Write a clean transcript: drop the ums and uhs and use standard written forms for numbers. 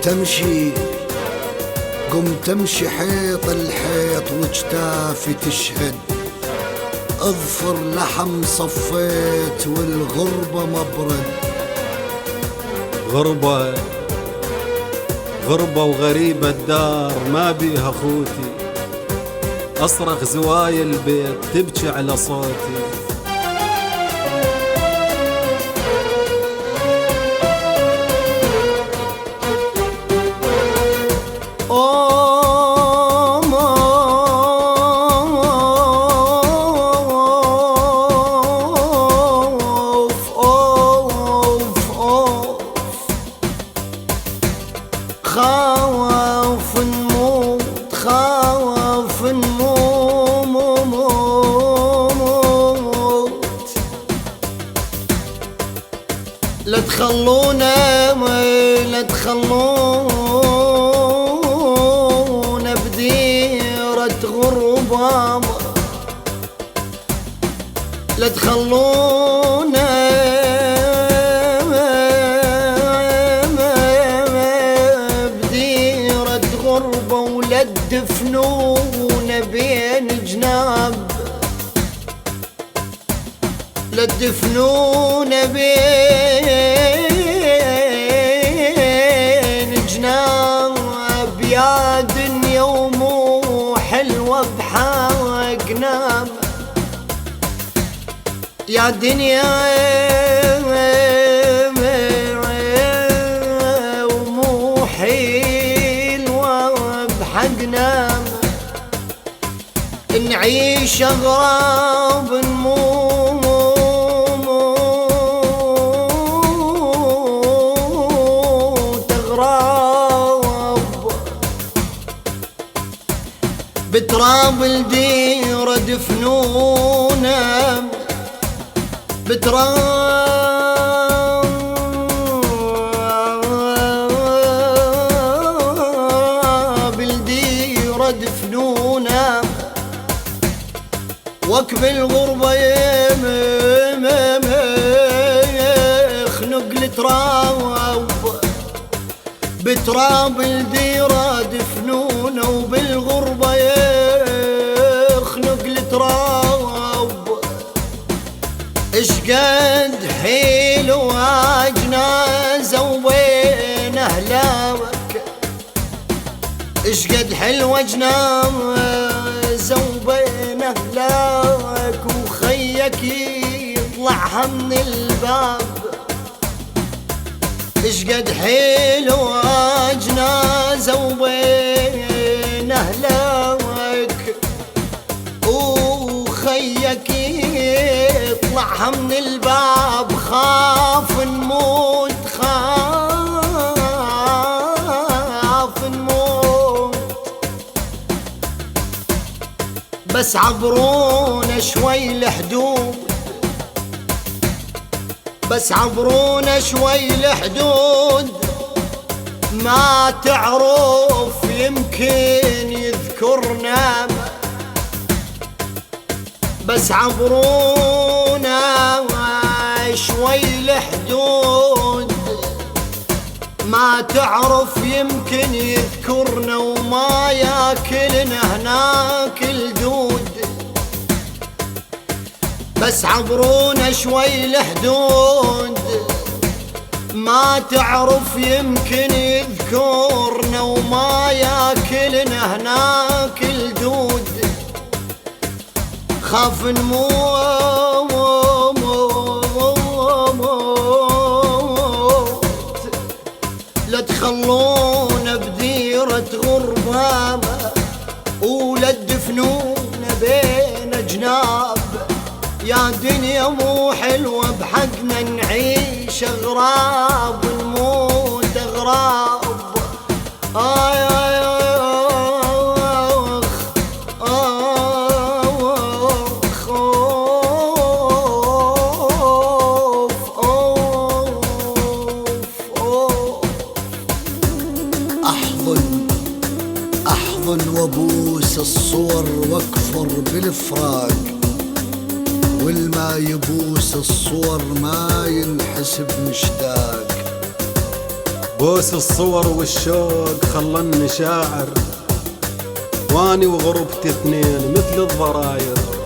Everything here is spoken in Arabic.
قمت امشي حيط الحيط وجتافي تشهد، اظفر لحم صفيت والغربة مبرد. غربة وغريبة الدار ما بيها خوتي، أصرخ زوايا البيت تبكي على صوتي. خاوف نموت لا تخلونا بديرة غربة، لا تخلونا بديرة غربة، ولا تدفنونا بين جناب، لا تدفنونا بين جناب. يا دنيا ومو حلوة بحق نام، يا دنيا ومو حلوة بحق نام. نعيش أغراب نموت أغراب، بتراب الديرة دفنونا، بتراب الديرة دفنونا، وكب الغربة يخنق التراب، بتراب الديرة دفنونا، وبالغربة يخنق التراب. اشقد حيلو جنازة وبين أهلاك، اشقد حلوة جنازة وبين أهلاك، وخيك يطلعها من الباب. اشقد حلوة جنازة وبين أهلاك، وخيك يطلعها من الباب. خاف نموت بس عبرونا شوي الحدود، بس عبرونا شوي الحدود. ما تعرف يمكن يذكرنا، بس عبرونا شوي الحدود. ما تعرف يمكن يذكرنا، وما ياكلنا هناك الدود. بس عبرونا شوي الحدود، ما تعرف يمكن يذكرنا، وما ياكلنا هناك الدود. خاف نموت لا تخلونا بديرة غربة، ولا تدفنونا بين جناب. يا دنيا مو حلوة بحقنا، نعيش أغراب ونموت أغراب. أحضن وابوس الصور واكفر بالفراق، والما يبوس الصور ما ينحسب مشتاق. بوس الصور والشوق خلني شاعر، واني وغربتي اثنين مثل الضراير.